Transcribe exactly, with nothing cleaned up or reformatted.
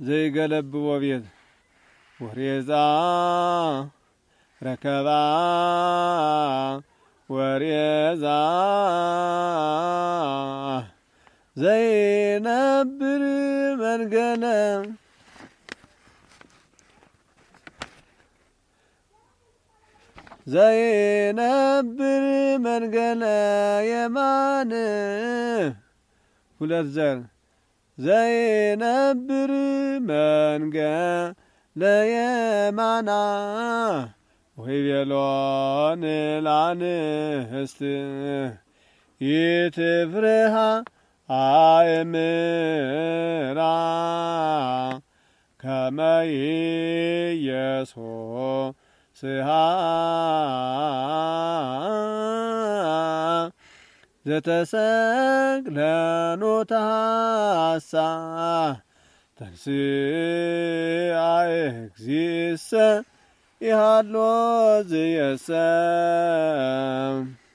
ዘይገለብዎ ቤት ወሬዛ ረከባ ወሬዛ ዘይነብር መንገለ ዘይነብር መንገለ የማን ሁለት ዘር ዘይነብር መንገለ የማና ወይቤሎን ላንስት ይትፍርሃ አእምራ ከመ ኢየሱስሃ ዘተሰቅለ ኖታሳ ተንሥአ እግዚእሰ ይሃሎ ዝየሰ